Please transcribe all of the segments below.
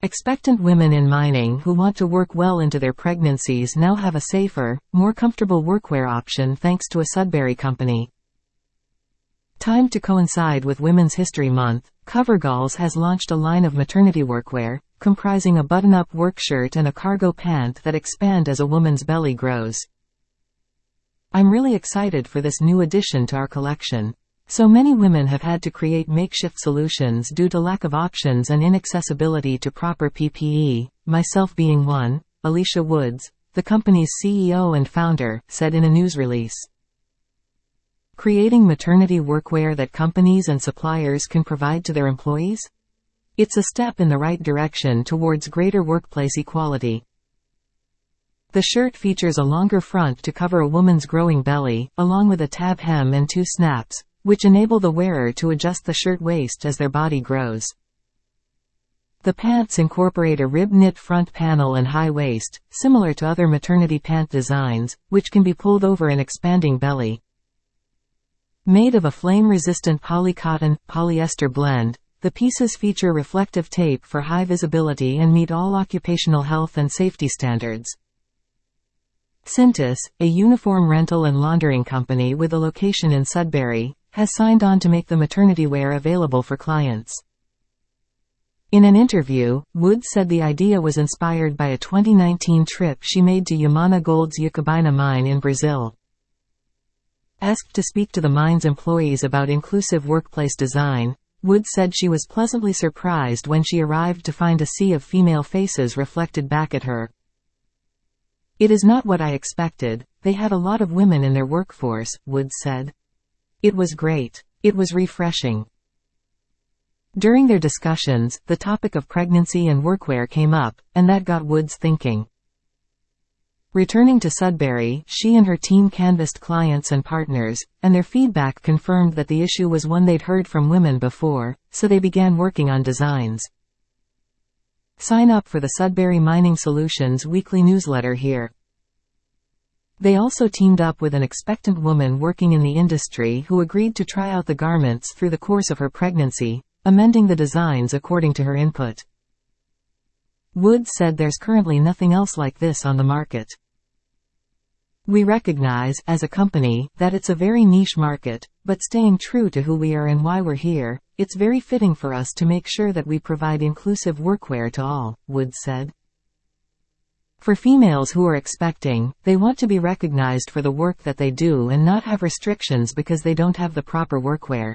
Expectant women in mining who want to work well into their pregnancies now have a safer, more comfortable workwear option thanks to a Sudbury company. Timed to coincide with Women's History Month, CoverGirls has launched a line of maternity workwear, comprising a button-up work shirt and a cargo pant that expand as a woman's belly grows. I'm really excited for this new addition to our collection. So many women have had to create makeshift solutions due to lack of options and inaccessibility to proper PPE, myself being one, Alicia Woods, the company's CEO and founder, said in a news release. Creating maternity workwear that companies and suppliers can provide to their employees? It's a step in the right direction towards greater workplace equality. The shirt features a longer front to cover a woman's growing belly, along with a tab hem and 2 snaps, which enable the wearer to adjust the shirt waist as their body grows. The pants incorporate a rib-knit front panel and high waist, similar to other maternity pant designs, which can be pulled over an expanding belly. Made of a flame-resistant polycotton, polyester blend, the pieces feature reflective tape for high visibility and meet all occupational health and safety standards. Cintas, a uniform rental and laundering company with a location in Sudbury, has signed on to make the maternity wear available for clients. In an interview, Woods said the idea was inspired by a 2019 trip she made to Yamana Gold's Jacobina mine in Brazil. Asked to speak to the mine's employees about inclusive workplace design, Woods said she was pleasantly surprised when she arrived to find a sea of female faces reflected back at her. "It is not what I expected. They had a lot of women in their workforce," Woods said. "It was great. It was refreshing." During their discussions, the topic of pregnancy and workwear came up, and that got Woods thinking. Returning to Sudbury, she and her team canvassed clients and partners, and their feedback confirmed that the issue was one they'd heard from women before, so they began working on designs. Sign up for the Sudbury Mining Solutions weekly newsletter here. They also teamed up with an expectant woman working in the industry who agreed to try out the garments through the course of her pregnancy, amending the designs according to her input. Woods said there's currently nothing else like this on the market. "We recognize, as a company, that it's a very niche market, but staying true to who we are and why we're here, it's very fitting for us to make sure that we provide inclusive workwear to all," Woods said. For females who are expecting, they want to be recognized for the work that they do and not have restrictions because they don't have the proper workwear.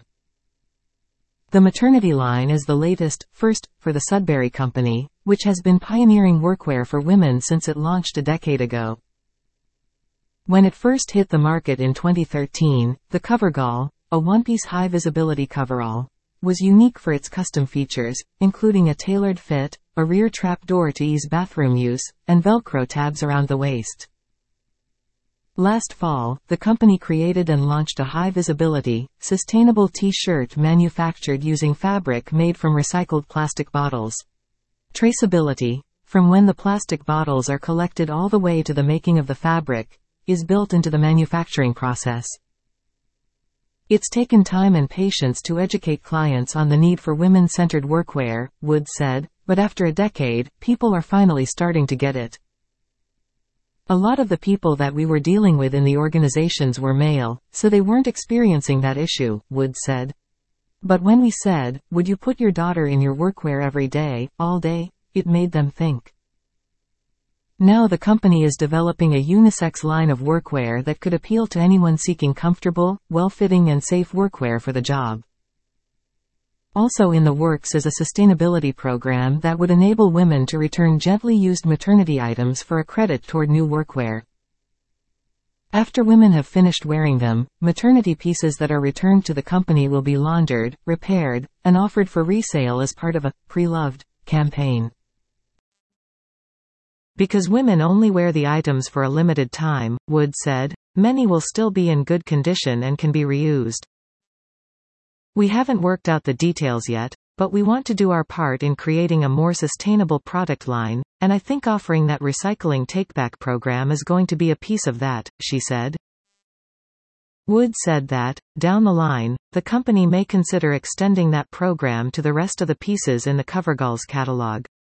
The maternity line is the latest, first, for the Sudbury company, which has been pioneering workwear for women since it launched a decade ago. When it first hit the market in 2013, the CoverGirl, a one-piece high-visibility coverall, was unique for its custom features, including a tailored fit, a rear trap door to ease bathroom use, and Velcro tabs around the waist. Last fall, the company created and launched a high-visibility, sustainable T-shirt manufactured using fabric made from recycled plastic bottles. Traceability, from when the plastic bottles are collected all the way to the making of the fabric, is built into the manufacturing process. It's taken time and patience to educate clients on the need for women-centered workwear, Woods said, but after a decade, people are finally starting to get it. A lot of the people that we were dealing with in the organizations were male, so they weren't experiencing that issue, Woods said. But when we said, "Would you put your daughter in your workwear every day, all day?" it made them think. Now the company is developing a unisex line of workwear that could appeal to anyone seeking comfortable, well-fitting and safe workwear for the job. Also in the works is a sustainability program that would enable women to return gently used maternity items for a credit toward new workwear. After women have finished wearing them, maternity pieces that are returned to the company will be laundered, repaired, and offered for resale as part of a pre-loved campaign. Because women only wear the items for a limited time, Wood said, many will still be in good condition and can be reused. We haven't worked out the details yet, but we want to do our part in creating a more sustainable product line, and I think offering that recycling take-back program is going to be a piece of that, she said. Wood said that, down the line, the company may consider extending that program to the rest of the pieces in the CoverGirls catalog.